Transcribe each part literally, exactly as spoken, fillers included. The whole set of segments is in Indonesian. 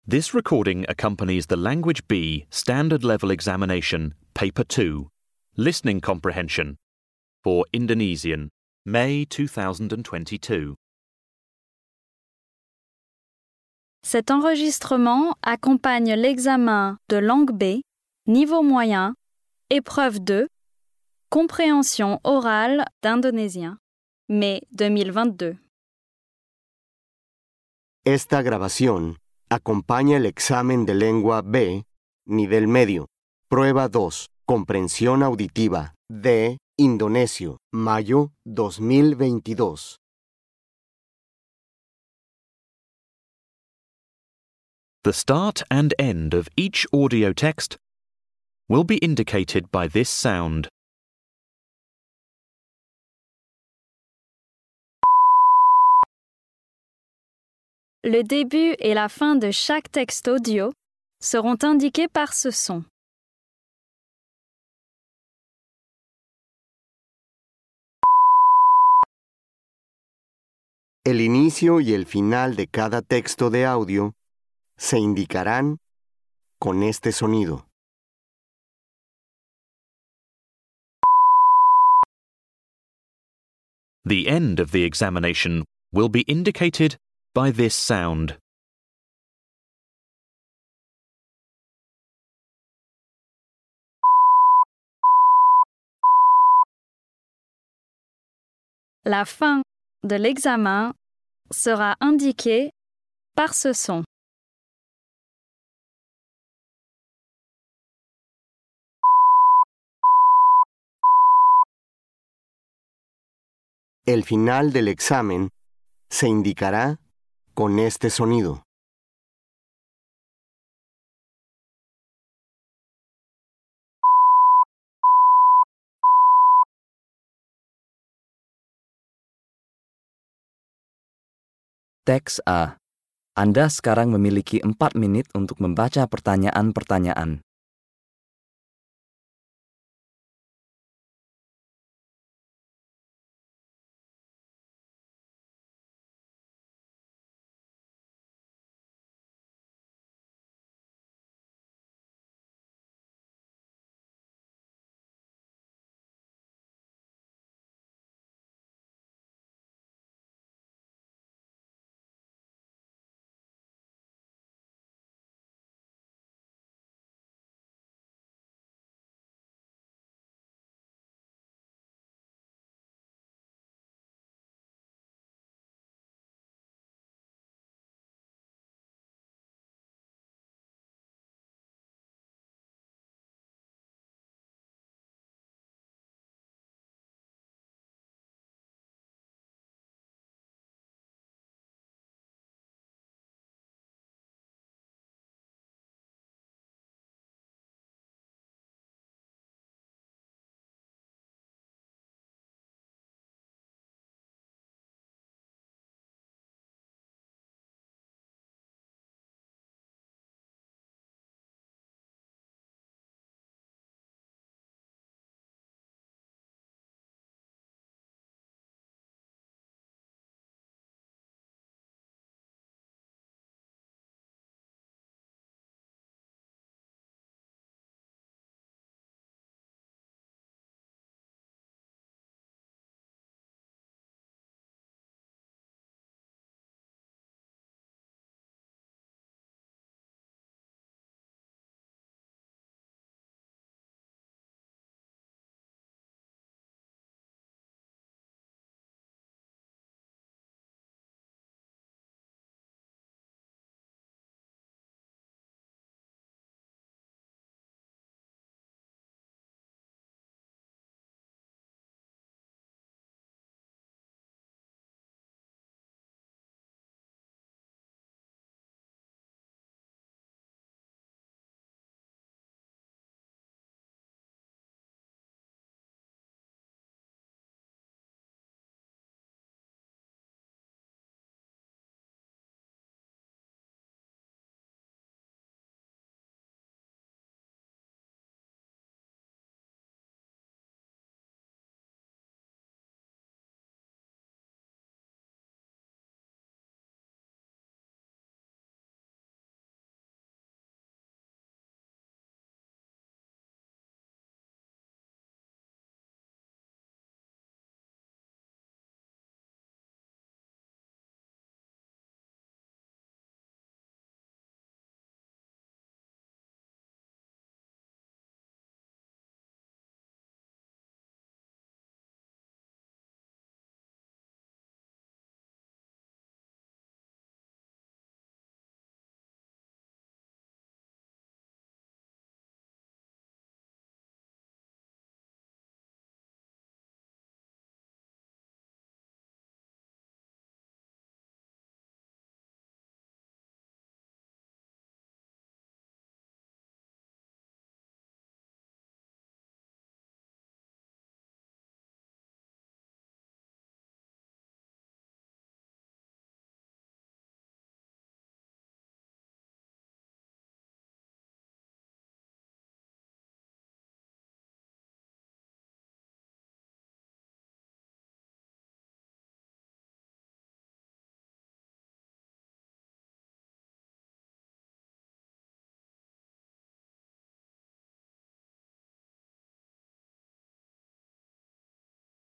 This recording accompanies the Language B Standard Level Examination, Paper two, Listening Comprehension, for Indonesian, May two thousand twenty-two. Cet enregistrement accompagne l'examen de langue B, niveau moyen, épreuve deux, compréhension orale d'indonésien, mai deux mille vingt-deux. Esta grabación acompaña el examen de lengua B, nivel medio, prueba dos, comprensión auditiva, de Indonesio, mayo dos mil veintidós. The start and end of each audio text will be indicated by this sound. Le début et la fin de chaque texte audio seront indiqués par ce son. El inicio y el final de cada texto de audio se indicarán con este sonido. The end of the examination will be indicated by this sound. La fin de l'examen sera indiquée par ce son. El final del examen se indicará con este sonido. Teks A. Anda sekarang memiliki empat menit untuk membaca pertanyaan-pertanyaan.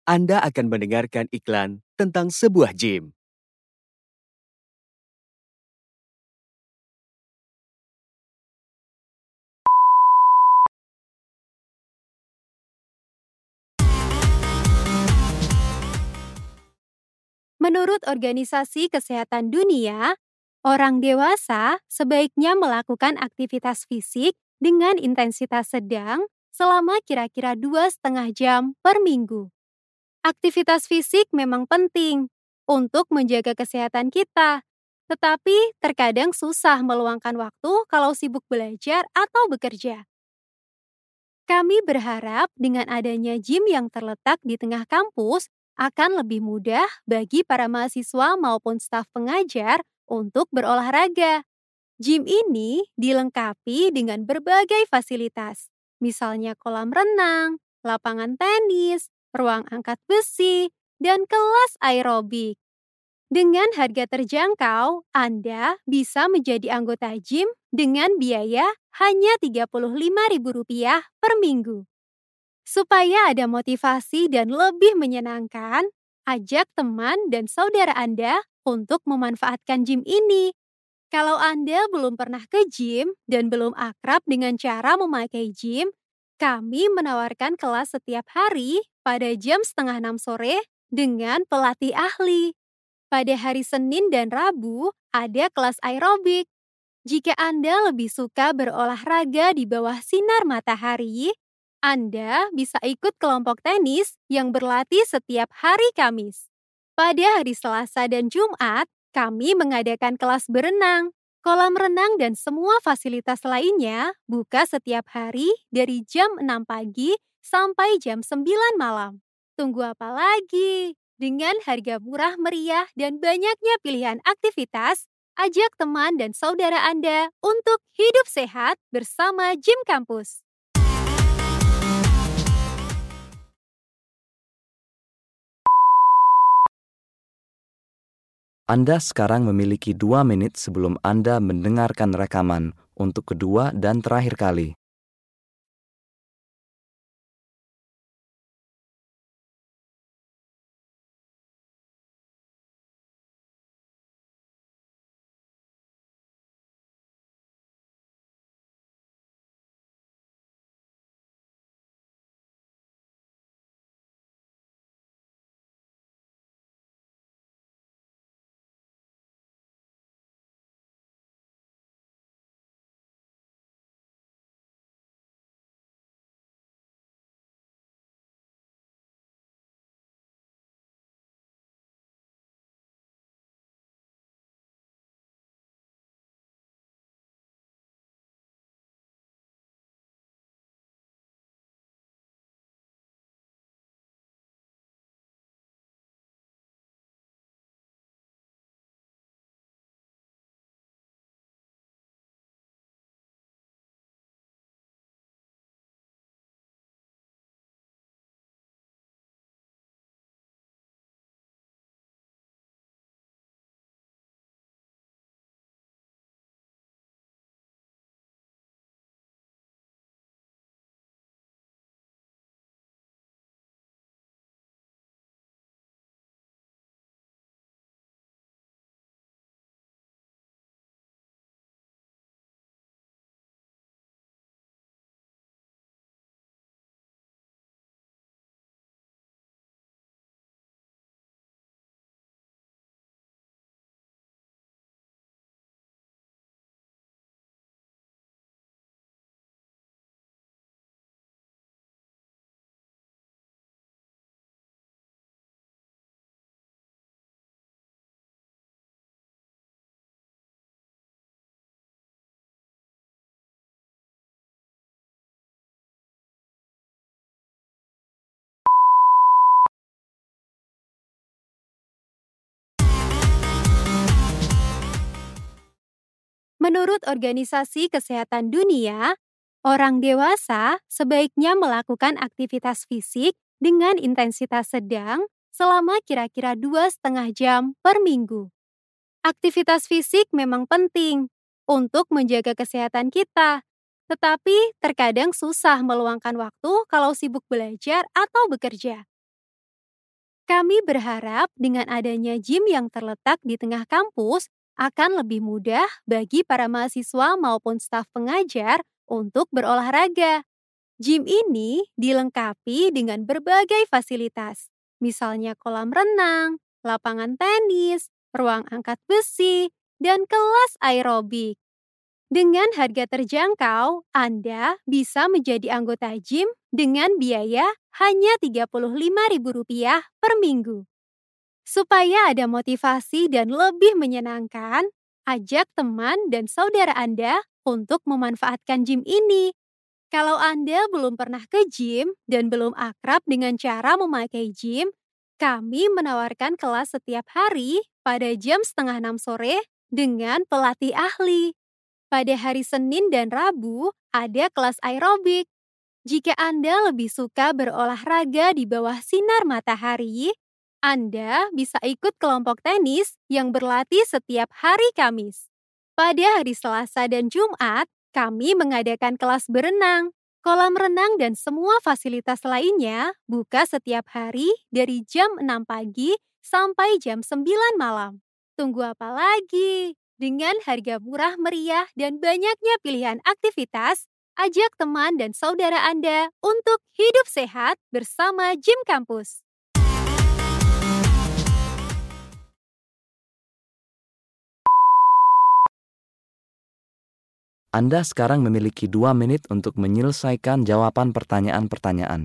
Anda akan mendengarkan iklan tentang sebuah gym. Menurut Organisasi Kesehatan Dunia, orang dewasa sebaiknya melakukan aktivitas fisik dengan intensitas sedang selama kira-kira dua setengah jam per minggu. Aktivitas fisik memang penting untuk menjaga kesehatan kita, tetapi terkadang susah meluangkan waktu kalau sibuk belajar atau bekerja. Kami berharap dengan adanya gym yang terletak di tengah kampus akan lebih mudah bagi para mahasiswa maupun staf pengajar untuk berolahraga. Gym ini dilengkapi dengan berbagai fasilitas, misalnya kolam renang, lapangan tenis, ruang angkat besi, dan kelas aerobik. Dengan harga terjangkau, Anda bisa menjadi anggota gym dengan biaya hanya tiga puluh lima ribu rupiah per minggu. Supaya ada motivasi dan lebih menyenangkan, ajak teman dan saudara Anda untuk memanfaatkan gym ini. Kalau Anda belum pernah ke gym dan belum akrab dengan cara memakai gym, kami menawarkan kelas setiap hari pada jam setengah enam sore dengan pelatih ahli. Pada hari Senin dan Rabu, ada kelas aerobik. Jika Anda lebih suka berolahraga di bawah sinar matahari, Anda bisa ikut kelompok tenis yang berlatih setiap hari Kamis. Pada hari Selasa dan Jumat, kami mengadakan kelas berenang. Kolam renang dan semua fasilitas lainnya buka setiap hari dari jam enam pagi sampai jam sembilan malam. Tunggu apa lagi? Dengan harga murah meriah dan banyaknya pilihan aktivitas, ajak teman dan saudara Anda untuk hidup sehat bersama Gym Kampus. Anda sekarang memiliki dua menit sebelum Anda mendengarkan rekaman untuk kedua dan terakhir kali. Menurut Organisasi Kesehatan Dunia, orang dewasa sebaiknya melakukan aktivitas fisik dengan intensitas sedang selama kira-kira dua setengah jam per minggu. Aktivitas fisik memang penting untuk menjaga kesehatan kita, tetapi terkadang susah meluangkan waktu kalau sibuk belajar atau bekerja. Kami berharap dengan adanya gym yang terletak di tengah kampus akan lebih mudah bagi para mahasiswa maupun staf pengajar untuk berolahraga. Gym ini dilengkapi dengan berbagai fasilitas, misalnya kolam renang, lapangan tenis, ruang angkat besi, dan kelas aerobik. Dengan harga terjangkau, Anda bisa menjadi anggota gym dengan biaya hanya tiga puluh lima ribu rupiah per minggu. Supaya ada motivasi dan lebih menyenangkan, ajak teman dan saudara Anda untuk memanfaatkan gym ini. Kalau Anda belum pernah ke gym dan belum akrab dengan cara memakai gym, kami menawarkan kelas setiap hari pada jam setengah enam sore dengan pelatih ahli. Pada hari Senin dan Rabu, ada kelas aerobik. Jika Anda lebih suka berolahraga di bawah sinar matahari, Anda bisa ikut kelompok tenis yang berlatih setiap hari Kamis. Pada hari Selasa dan Jumat, kami mengadakan kelas berenang. Kolam renang dan semua fasilitas lainnya buka setiap hari dari jam enam pagi sampai jam sembilan malam. Tunggu apa lagi? Dengan harga murah meriah dan banyaknya pilihan aktivitas, ajak teman dan saudara Anda untuk hidup sehat bersama Gym Kampus. Anda sekarang memiliki dua menit untuk menyelesaikan jawaban pertanyaan-pertanyaan.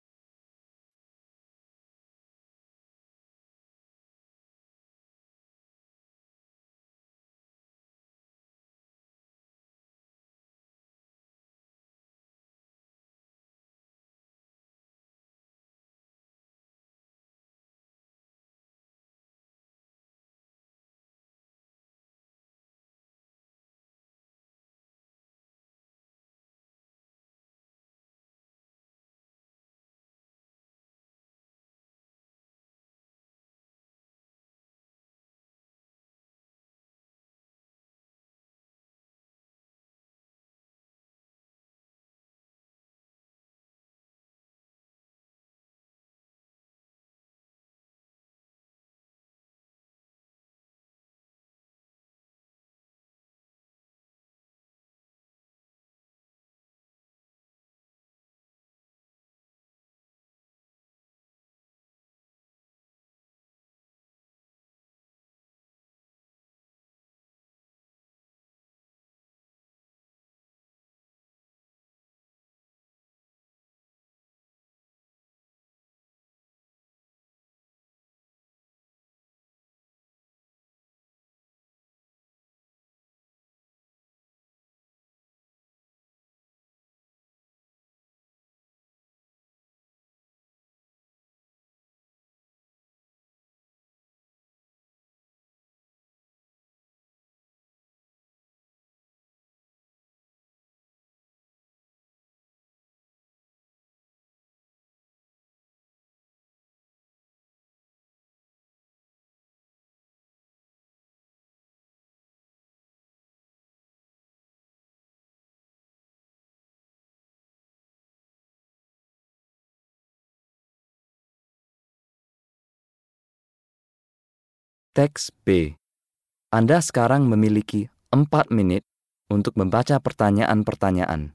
Teks B. Anda sekarang memiliki empat menit untuk membaca pertanyaan-pertanyaan.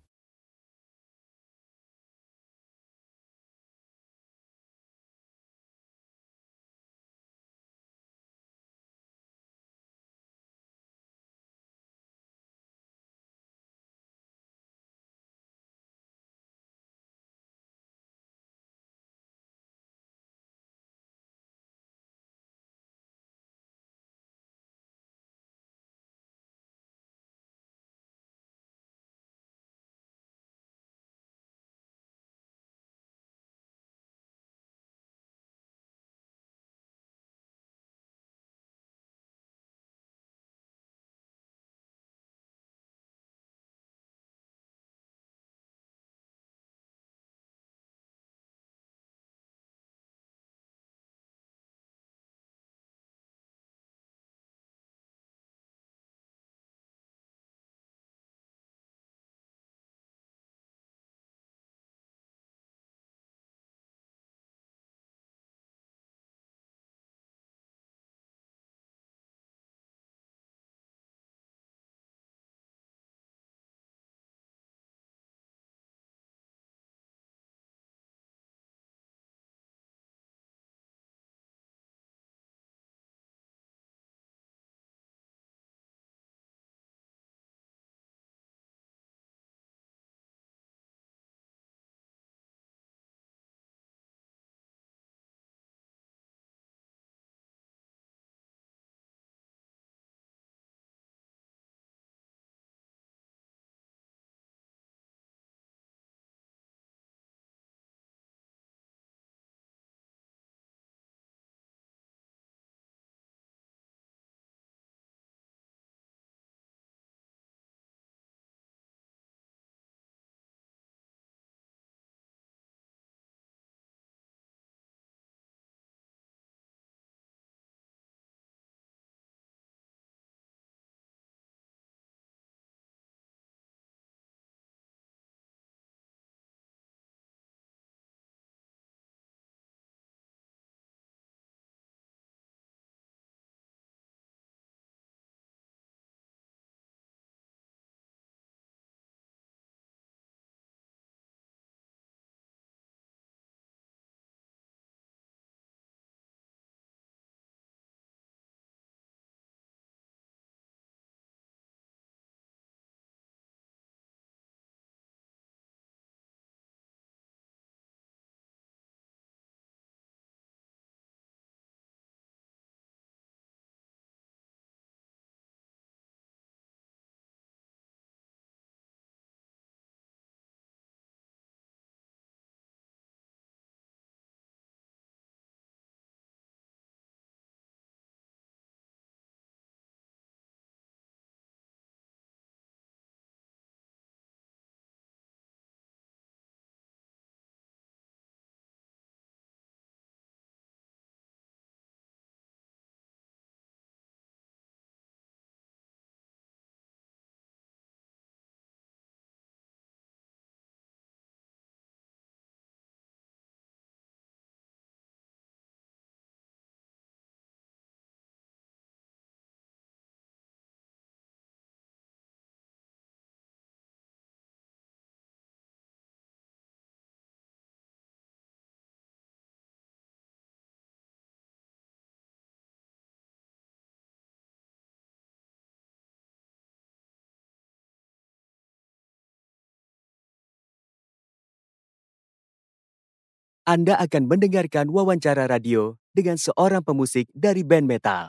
Anda akan mendengarkan wawancara radio dengan seorang pemusik dari band metal.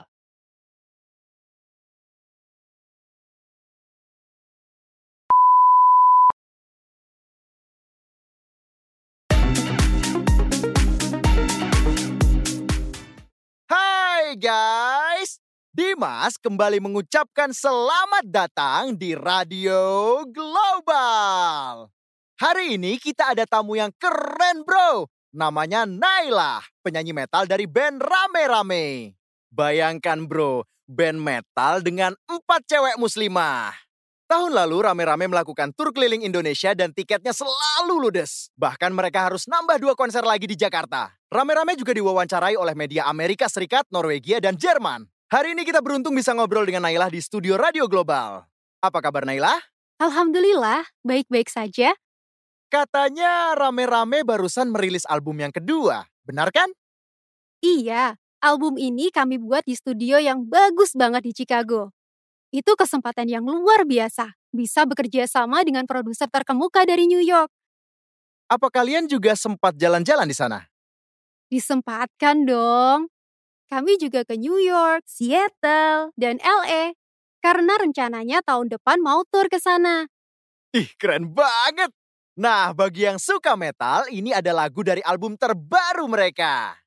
Hai guys, Dimas kembali mengucapkan selamat datang di Radio Global. Hari ini kita ada tamu yang keren bro, namanya Naila, penyanyi metal dari band Rame-Rame. Bayangkan bro, band metal dengan empat cewek muslimah. Tahun lalu Rame-Rame melakukan tur keliling Indonesia dan tiketnya selalu ludes. Bahkan mereka harus nambah dua konser lagi di Jakarta. Rame-Rame juga diwawancarai oleh media Amerika Serikat, Norwegia, dan Jerman. Hari ini kita beruntung bisa ngobrol dengan Naila di studio Radio Global. Apa kabar Naila? Alhamdulillah, baik-baik saja. Katanya Rame-Rame barusan merilis album yang kedua, benar kan? Iya, album ini kami buat di studio yang bagus banget di Chicago. Itu kesempatan yang luar biasa, bisa bekerja sama dengan produser terkemuka dari New York. Apa kalian juga sempat jalan-jalan di sana? Disempatkan dong. Kami juga ke New York, Seattle, dan L A. Karena rencananya tahun depan mau tur ke sana. Ih, keren banget! Nah, bagi yang suka metal, ini ada lagu dari album terbaru mereka.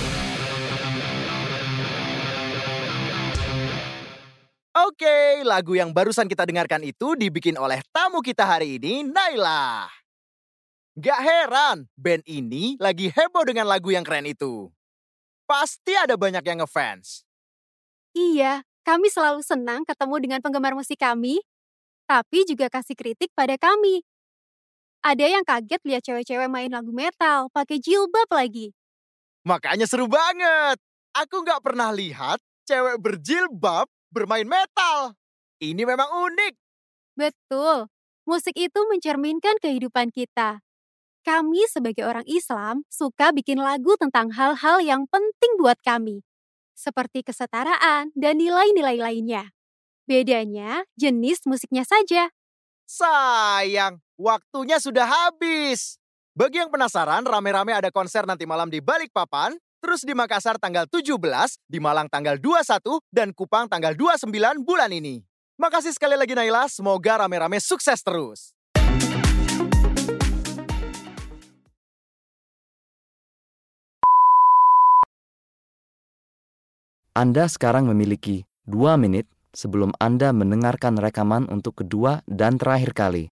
Oke, lagu yang barusan kita dengarkan itu dibikin oleh tamu kita hari ini, Naila. Gak heran, band ini lagi heboh dengan lagu yang keren itu. Pasti ada banyak yang ngefans. Iya, kami selalu senang ketemu dengan penggemar musik kami, tapi juga kasih kritik pada kami. Ada yang kaget lihat cewek-cewek main lagu metal, pakai jilbab lagi. Makanya seru banget. Aku gak pernah lihat cewek berjilbab bermain metal. Ini memang unik. Betul, musik itu mencerminkan kehidupan kita. Kami sebagai orang Islam suka bikin lagu tentang hal-hal yang penting buat kami. Seperti kesetaraan dan nilai-nilai lainnya. Bedanya jenis musiknya saja. Sayang, waktunya sudah habis. Bagi yang penasaran, Rame-Rame ada konser nanti malam di Balikpapan, terus di Makassar tanggal tujuh belas, di Malang tanggal dua puluh satu, dan Kupang tanggal dua puluh sembilan bulan ini. Makasih sekali lagi Naila, semoga Rame-Rame sukses terus. Anda sekarang memiliki dua menit sebelum Anda mendengarkan rekaman untuk kedua dan terakhir kali.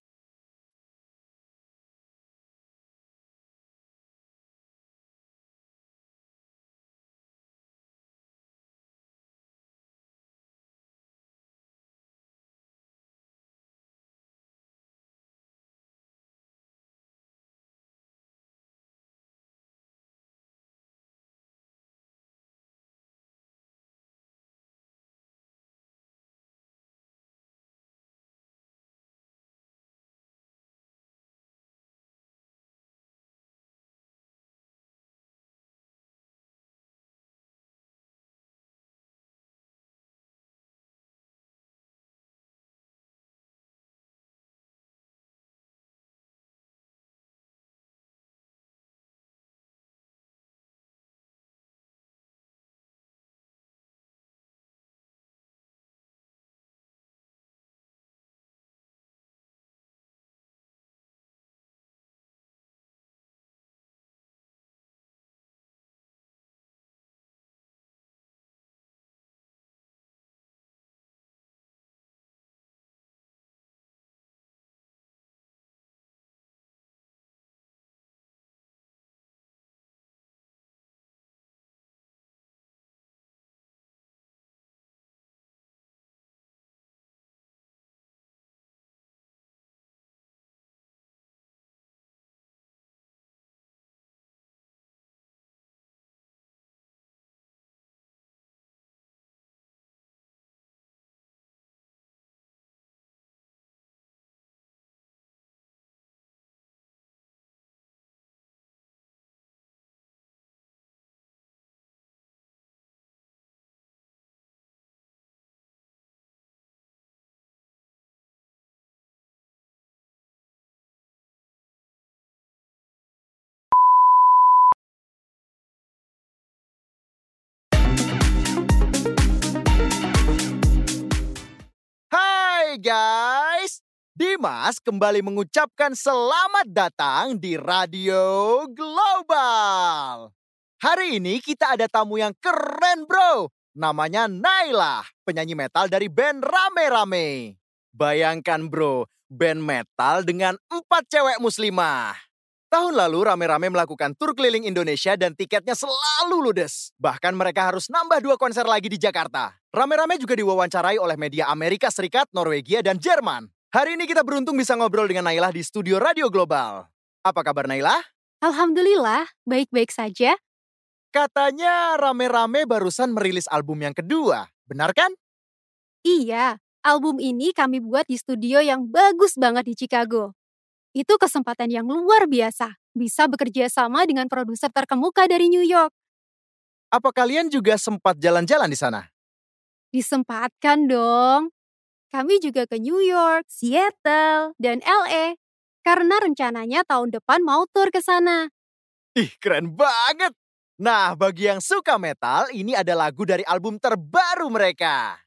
guys, Dimas kembali mengucapkan selamat datang di Radio Global. Hari ini kita ada tamu yang keren bro. Namanya Naila, penyanyi metal dari band Rame Rame. Bayangkan bro, band metal dengan empat cewek muslimah. Tahun lalu Rame Rame melakukan tur keliling Indonesia dan tiketnya selalu ludes. Bahkan mereka harus nambah dua konser lagi di Jakarta. Rame Rame juga diwawancarai oleh media Amerika Serikat, Norwegia, dan Jerman. Hari ini kita beruntung bisa ngobrol dengan Naila di studio Radio Global. Apa kabar Naila? Alhamdulillah, baik-baik saja. Katanya Rame Rame barusan merilis album yang kedua, benar kan? Iya, album ini kami buat di studio yang bagus banget di Chicago. Itu kesempatan yang luar biasa, bisa bekerja sama dengan produser terkemuka dari New York. Apa kalian juga sempat jalan-jalan di sana? Disempatkan dong. Kami juga ke New York, Seattle, dan L A. Karena rencananya tahun depan mau tur ke sana. Ih, keren banget! Nah, bagi yang suka metal, ini ada lagu dari album terbaru mereka.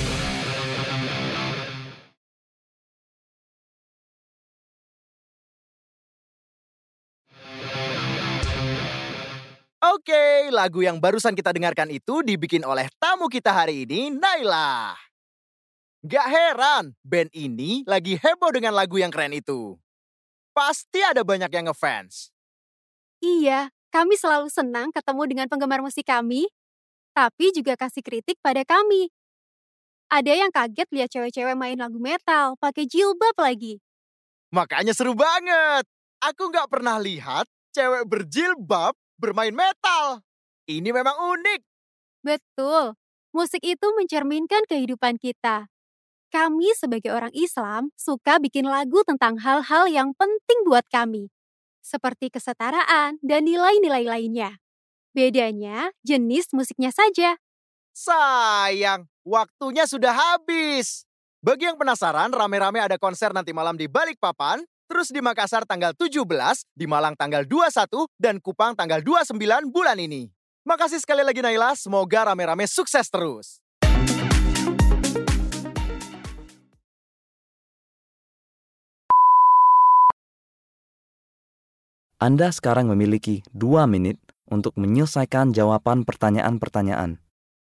Oke, lagu yang barusan kita dengarkan itu dibikin oleh tamu kita hari ini, Naila. Gak heran, band ini lagi heboh dengan lagu yang keren itu. Pasti ada banyak yang ngefans. Iya, kami selalu senang ketemu dengan penggemar musik kami, tapi juga kasih kritik pada kami. Ada yang kaget lihat cewek-cewek main lagu metal, pakai jilbab lagi. Makanya seru banget. Aku gak pernah lihat cewek berjilbab bermain metal. Ini memang unik. Betul, musik itu mencerminkan kehidupan kita. Kami sebagai orang Islam suka bikin lagu tentang hal-hal yang penting buat kami. Seperti kesetaraan dan nilai-nilai lainnya. Bedanya jenis musiknya saja. Sayang, waktunya sudah habis. Bagi yang penasaran, Rame Rame ada konser nanti malam di Balikpapan, terus di Makassar tanggal tujuh belas, di Malang tanggal dua puluh satu, dan Kupang tanggal dua puluh sembilan bulan ini. Makasih sekali lagi Naila, semoga Rame Rame sukses terus. Anda sekarang memiliki dua menit untuk menyelesaikan jawaban pertanyaan-pertanyaan.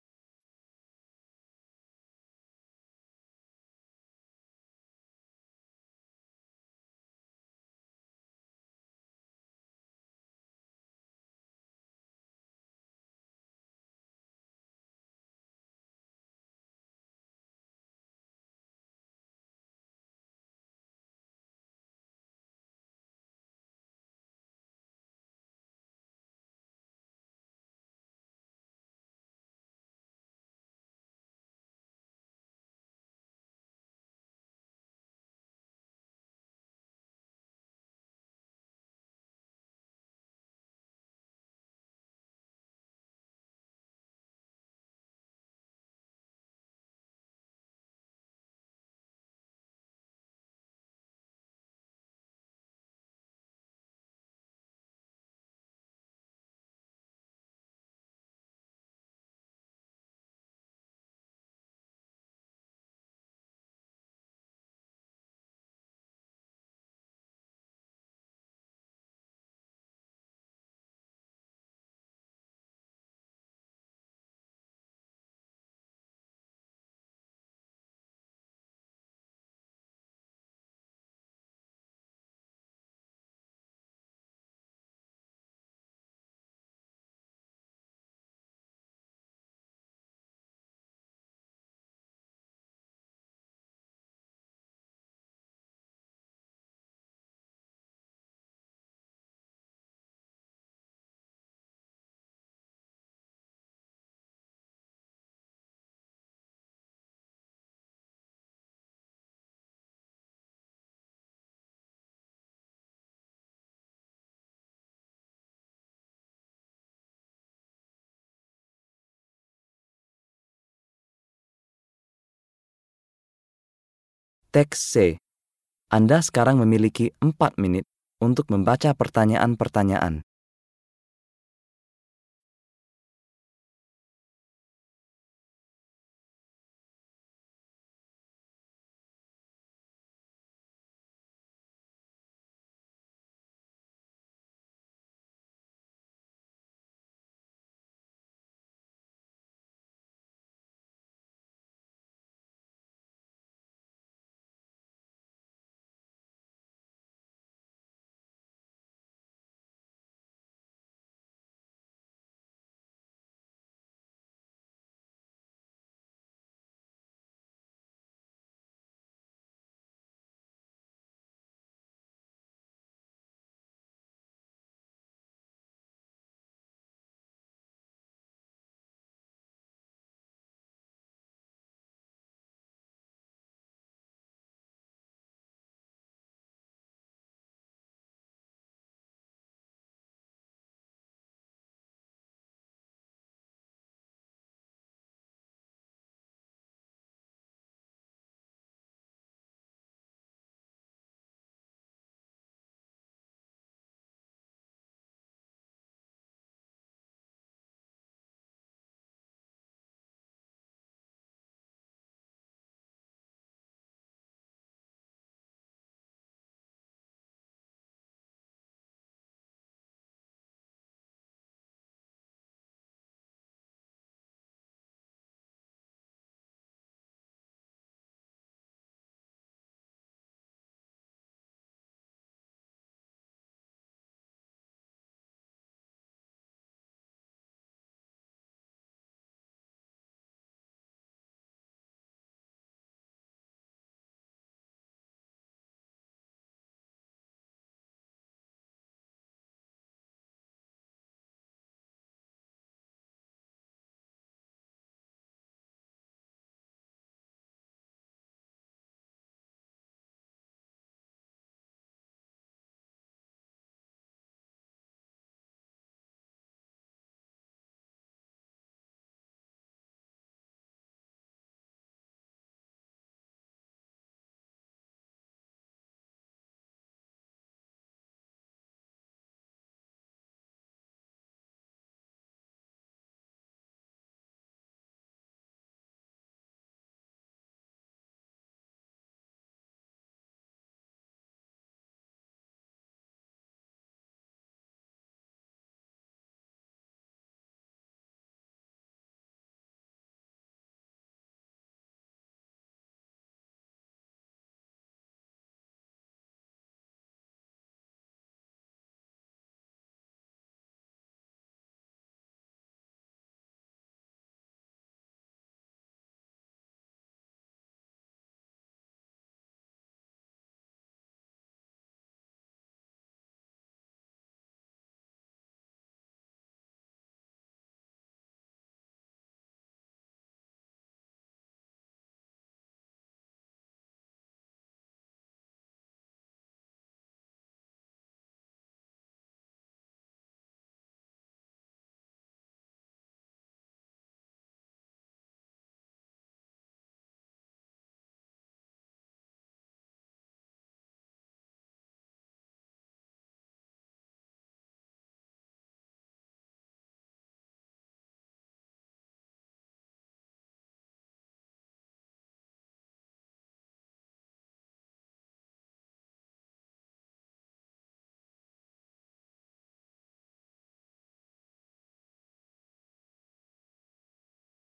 Teks C. Anda sekarang memiliki empat menit untuk membaca pertanyaan-pertanyaan.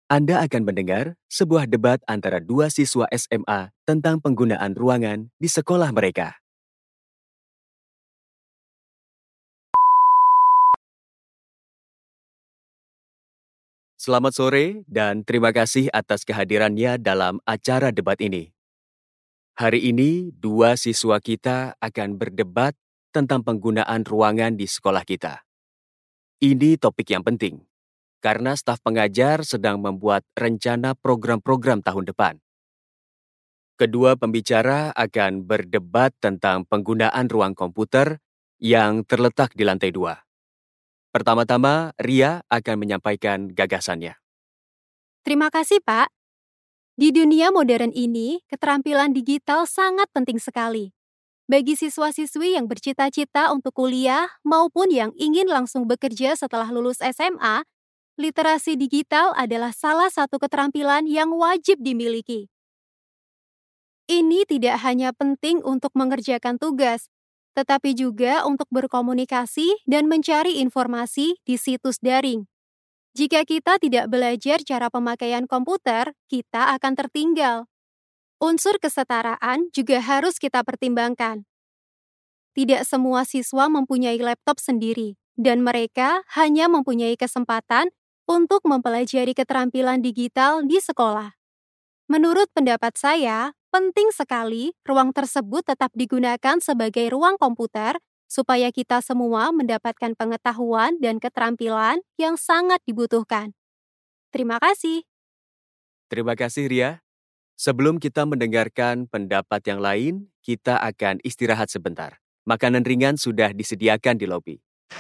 Anda akan mendengar sebuah debat antara dua siswa S M A tentang penggunaan ruangan di sekolah mereka. Selamat sore dan terima kasih atas kehadirannya dalam acara debat ini. Hari ini, dua siswa kita akan berdebat tentang penggunaan ruangan di sekolah kita. Ini topik yang penting, karena staf pengajar sedang membuat rencana program-program tahun depan. Kedua pembicara akan berdebat tentang penggunaan ruang komputer yang terletak di lantai dua. Pertama-tama, Ria akan menyampaikan gagasannya. Terima kasih, Pak. Di dunia modern ini, keterampilan digital sangat penting sekali. Bagi siswa-siswi yang bercita-cita untuk kuliah maupun yang ingin langsung bekerja setelah lulus S M A, literasi digital adalah salah satu keterampilan yang wajib dimiliki. Ini tidak hanya penting untuk mengerjakan tugas, tetapi juga untuk berkomunikasi dan mencari informasi di situs daring. Jika kita tidak belajar cara pemakaian komputer, kita akan tertinggal. Unsur kesetaraan juga harus kita pertimbangkan. Tidak semua siswa mempunyai laptop sendiri, dan mereka hanya mempunyai kesempatan untuk mempelajari keterampilan digital di sekolah. Menurut pendapat saya, penting sekali ruang tersebut tetap digunakan sebagai ruang komputer supaya kita semua mendapatkan pengetahuan dan keterampilan yang sangat dibutuhkan. Terima kasih. Terima kasih, Ria. Sebelum kita mendengarkan pendapat yang lain, kita akan istirahat sebentar. Makanan ringan sudah disediakan di lobi.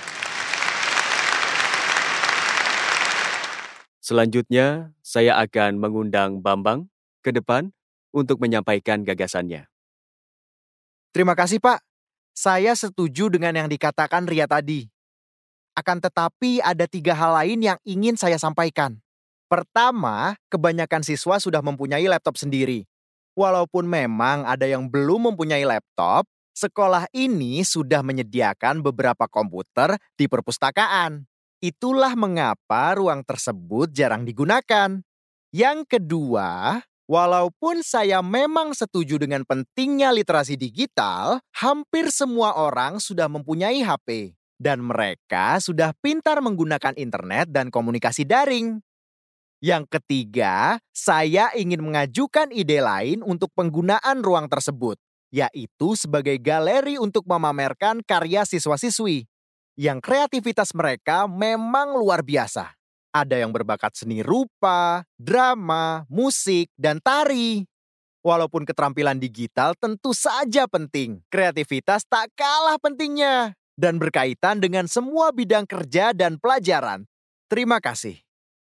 Selanjutnya, saya akan mengundang Bambang ke depan untuk menyampaikan gagasannya. Terima kasih, Pak. Saya setuju dengan yang dikatakan Ria tadi. Akan tetapi ada tiga hal lain yang ingin saya sampaikan. Pertama, kebanyakan siswa sudah mempunyai laptop sendiri. Walaupun memang ada yang belum mempunyai laptop, sekolah ini sudah menyediakan beberapa komputer di perpustakaan. Itulah mengapa ruang tersebut jarang digunakan. Yang kedua, walaupun saya memang setuju dengan pentingnya literasi digital, hampir semua orang sudah mempunyai H P. Dan mereka sudah pintar menggunakan internet dan komunikasi daring. Yang ketiga, saya ingin mengajukan ide lain untuk penggunaan ruang tersebut, yaitu sebagai galeri untuk memamerkan karya siswa-siswi, yang kreativitas mereka memang luar biasa. Ada yang berbakat seni rupa, drama, musik, dan tari. Walaupun keterampilan digital tentu saja penting, kreativitas tak kalah pentingnya dan berkaitan dengan semua bidang kerja dan pelajaran. Terima kasih.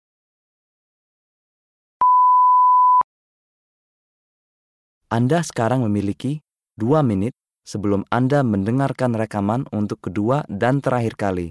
Anda sekarang memiliki dua menit sebelum Anda mendengarkan rekaman untuk kedua dan terakhir kali.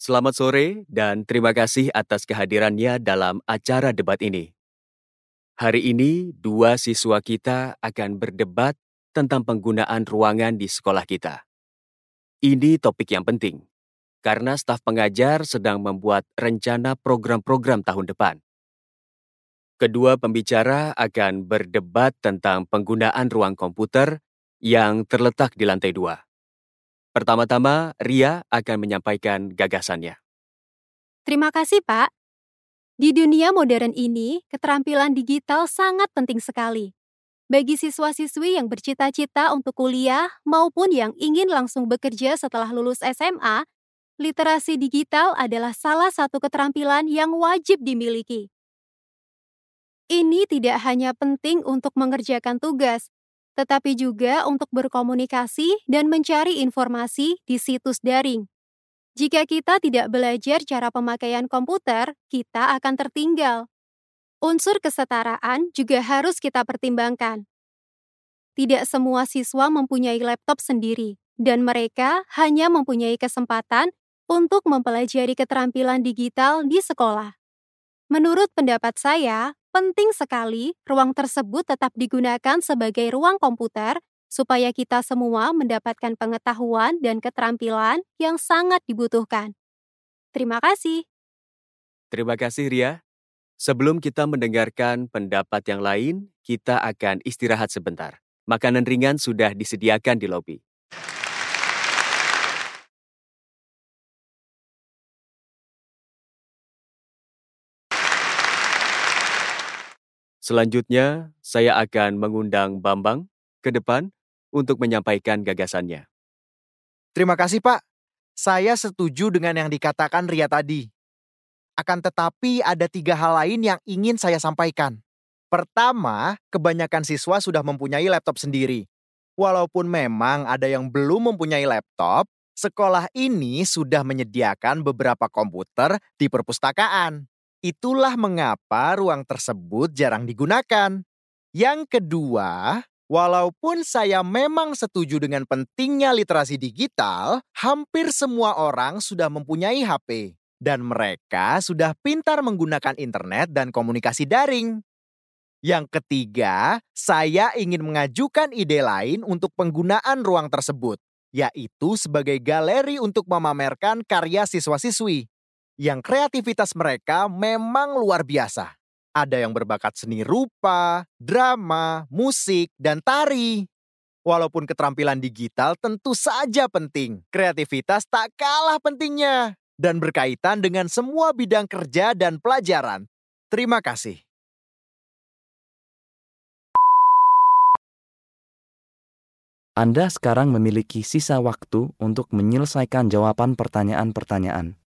Selamat sore dan terima kasih atas kehadirannya dalam acara debat ini. Hari ini, dua siswa kita akan berdebat tentang penggunaan ruangan di sekolah kita. Ini topik yang penting, karena staf pengajar sedang membuat rencana program-program tahun depan. Kedua pembicara akan berdebat tentang penggunaan ruang komputer yang terletak di lantai dua. Pertama-tama, Ria akan menyampaikan gagasannya. Terima kasih, Pak. Di dunia modern ini, keterampilan digital sangat penting sekali. Bagi siswa-siswi yang bercita-cita untuk kuliah maupun yang ingin langsung bekerja setelah lulus S M A, literasi digital adalah salah satu keterampilan yang wajib dimiliki. Ini tidak hanya penting untuk mengerjakan tugas, tetapi juga untuk berkomunikasi dan mencari informasi di situs daring. Jika kita tidak belajar cara pemakaian komputer, kita akan tertinggal. Unsur kesetaraan juga harus kita pertimbangkan. Tidak semua siswa mempunyai laptop sendiri, dan mereka hanya mempunyai kesempatan untuk mempelajari keterampilan digital di sekolah. Menurut pendapat saya, penting sekali ruang tersebut tetap digunakan sebagai ruang komputer supaya kita semua mendapatkan pengetahuan dan keterampilan yang sangat dibutuhkan. Terima kasih. Terima kasih, Ria. Sebelum kita mendengarkan pendapat yang lain, kita akan istirahat sebentar. Makanan ringan sudah disediakan di lobi. Selanjutnya, saya akan mengundang Bambang ke depan untuk menyampaikan gagasannya. Terima kasih, Pak. Saya setuju dengan yang dikatakan Ria tadi. Akan tetapi ada tiga hal lain yang ingin saya sampaikan. Pertama, kebanyakan siswa sudah mempunyai laptop sendiri. Walaupun memang ada yang belum mempunyai laptop, sekolah ini sudah menyediakan beberapa komputer di perpustakaan. Itulah mengapa ruang tersebut jarang digunakan. Yang kedua, walaupun saya memang setuju dengan pentingnya literasi digital, hampir semua orang sudah mempunyai H P. Dan mereka sudah pintar menggunakan internet dan komunikasi daring. Yang ketiga, saya ingin mengajukan ide lain untuk penggunaan ruang tersebut, yaitu sebagai galeri untuk memamerkan karya siswa-siswi. Yang kreativitas mereka memang luar biasa. Ada yang berbakat seni rupa, drama, musik, dan tari. Walaupun keterampilan digital tentu saja penting, kreativitas tak kalah pentingnya dan berkaitan dengan semua bidang kerja dan pelajaran. Terima kasih. Anda sekarang memiliki sisa waktu untuk menyelesaikan jawaban pertanyaan-pertanyaan.